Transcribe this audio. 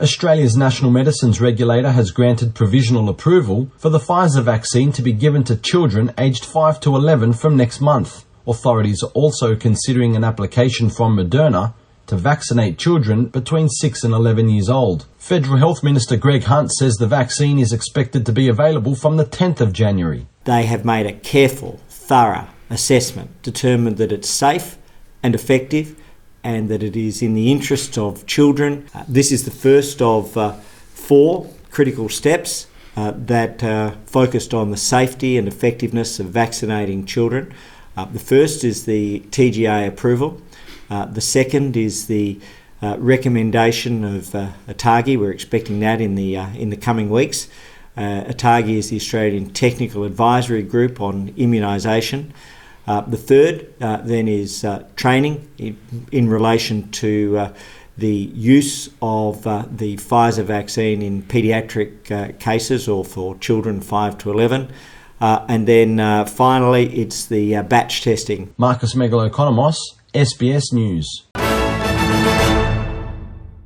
Australia's National Medicines Regulator has granted provisional approval for the Pfizer vaccine to be given to children aged 5 to 11 from next month. Authorities are also considering an application from Moderna to vaccinate children between 6 and 11 years old. Federal Health Minister Greg Hunt says the vaccine is expected to be available from the 10th of January. They have made a careful, thorough assessment, determined that it's safe and effective and that it is in the interest of children. This is the first of 4 critical steps that are focused on the safety and effectiveness of vaccinating children. The first is the TGA approval. The second is the recommendation of ATAGI. We're expecting that in the coming weeks. ATAGI is the Australian Technical Advisory Group on Immunisation. The third then is training in relation to the use of the Pfizer vaccine in paediatric cases or for children 5 to 11. And then finally, it's the batch testing. Marcus Megalokonomos, SBS News.